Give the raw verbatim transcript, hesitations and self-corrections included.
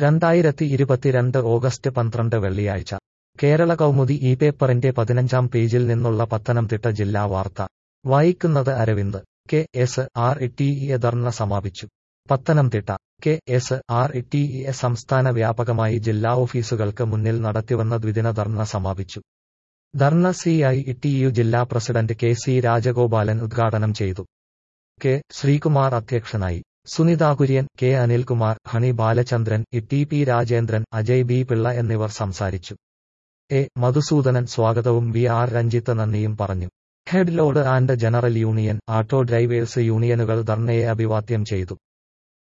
രണ്ടായിരത്തി ഇരുപത്തിരണ്ട് ഓഗസ്റ്റ് പന്ത്രണ്ട് വെള്ളിയാഴ്ച കേരള കൗമുദി ഈ പേപ്പറിന്റെ പതിനഞ്ചാം പേജിൽ നിന്നുള്ള പത്തനംതിട്ട ജില്ലാ വാർത്ത വായിക്കുന്നത് Aravind. K S R T E ധർണ സമാപിച്ചു. Pathanamthitta. K S R T E സംസ്ഥാന വ്യാപകമായി ജില്ലാ ഓഫീസുകൾക്ക് മുന്നിൽ നടത്തിവന്ന ദ്വിദിന ധർണ സമാപിച്ചു. ധർണ സി ഐ ടി യു ജില്ലാ പ്രസിഡന്റ് കെ സി രാജഗോപാലൻ ഉദ്ഘാടനം ചെയ്തു. കെ ശ്രീകുമാർ അധ്യക്ഷനായി. Sunitha Kurian, K Anilkumar, Honey Balachandran, T P Rajendran, Ajay B Pillai എന്നിവർ സംസാരിച്ചു. എ മധുസൂദനൻ സ്വാഗതവും വി ആർ രഞ്ജിത്ത് നന്ദിയും പറഞ്ഞു. Head load and general union, auto drivers യൂണിയനുകൾ ധർണയെ അഭിവാദ്യം ചെയ്തു.